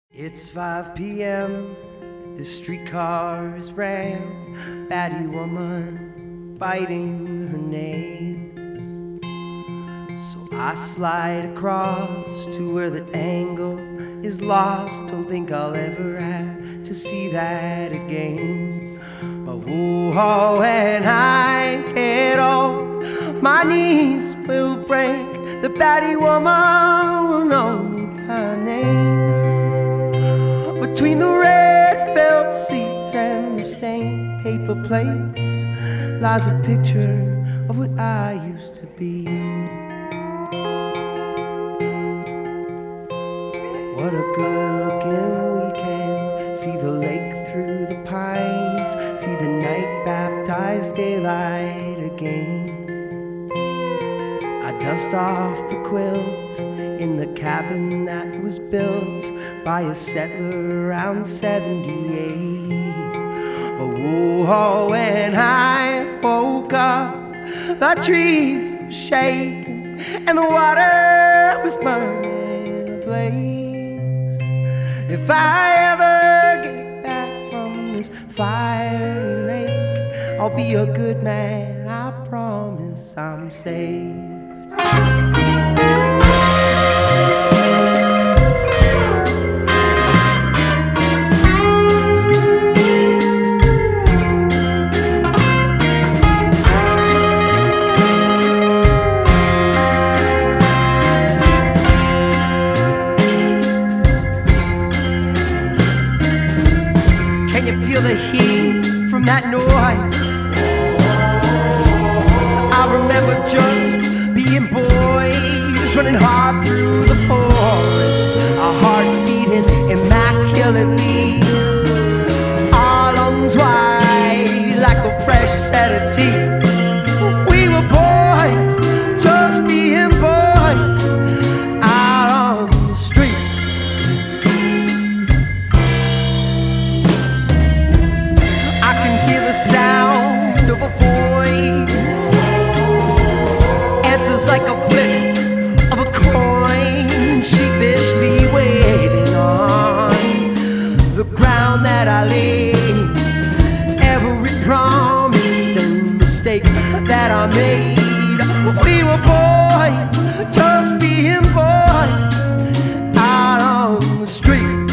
It's 5 p.m. The streetcar is rammed. Baddie woman biting her nails. So I slide across to where the angle is lost. Don't think I'll ever have to see that again. But whoa, when I get old, my knees will break. The baddie woman will know me by name. Between the red felt seats and the stained paper plates lies a picture of what I used to be. What a good-looking weekend. See the lake through the pines. See the night baptize daylight again. I dust off the quilt in the cabin that was built by a settler around 78. Oh, when I woke up, the trees were shaking and the water was burning ablaze. If I ever get back from this fiery lake, I'll be a good man, I promise I'm saved. Can you feel the heat from that noise? I remember just being boys running hard through the forest, our hearts beating immaculately, our lungs wide like a fresh set of teeth. We were boys, just being boys, out on the street. I can hear the sound of a voice, answers like a flip of a coin, sheepishly waiting on the ground that I lay. Every promise and mistake that I made, we were boys, just being boys, out on the streets.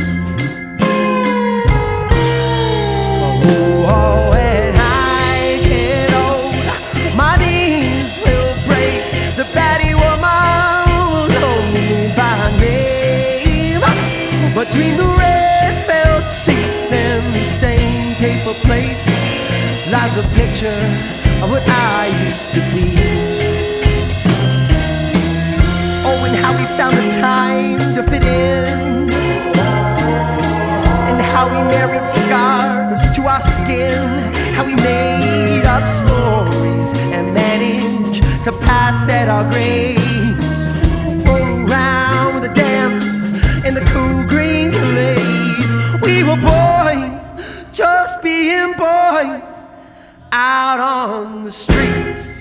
Oh, when I get old, my knees will break. The baddie woman will know me by name. Between the red felt seats and the stained paper plates lies a picture of what I used to be. Oh, and how we found the time to fit in, and how we married scars to our skin, how we made up stories and managed to pass at our graves. Roll around with the dams in the cool green glades. We were boys, just being boys, out on the streets.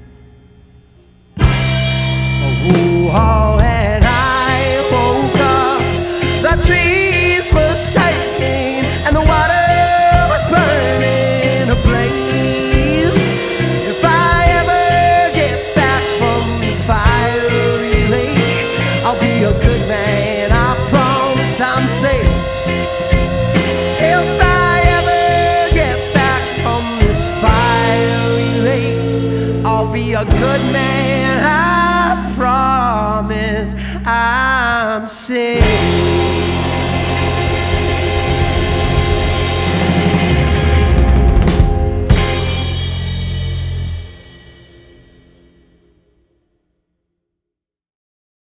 Oh, and I woke up, the trees were shaking and the water was burning ablaze. If I ever get back from this fiery lake, I'll be a good man, I promise I'm safe. If I ever get back from this fiery lake, I'll be a good man, I promise I'm safe.